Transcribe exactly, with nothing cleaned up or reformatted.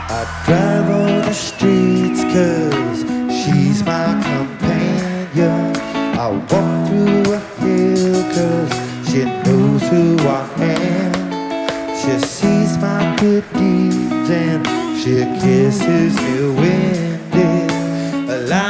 I drive on the streets cause she's my companion. I walk through a hill cause she knows who I am. She sees my good deeds and she kisses me when it's alive.